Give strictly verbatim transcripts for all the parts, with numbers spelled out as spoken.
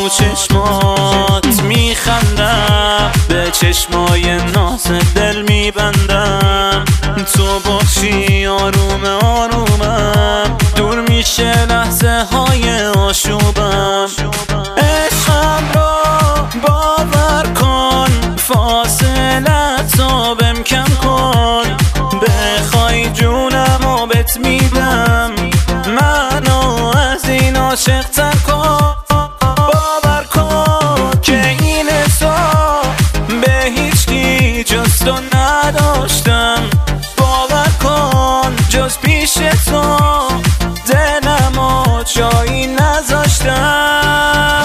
رو چشمات میخندم، به چشمای ناز دل میبندم. تو باشی آروم آرومم، دور میشه لحظه های آشوبم. عشقم رو باور کن، فاصلت رو بهم کم کن. بخوای جونم و بهت میدم، منو از این عاشق تر کن. باور کن که این حساب به هیچکی جز تو نداشتم. باور کن جز پیش تو دلمو جایی نذاشتم.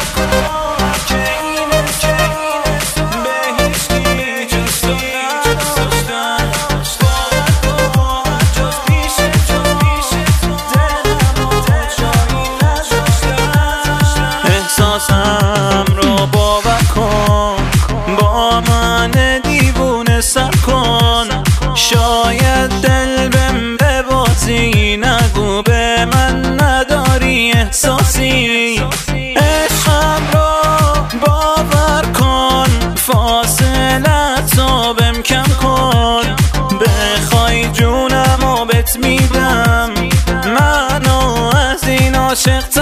احساسم رو باور کن، با من دیوونه سر کن. شاید دل بهم ببازی، نگو به من نداری احساسی. عشقم رو باور کن، فاصلت رو بهم کم کن. بخوای جونم و بهت میدم، منو از این عاشق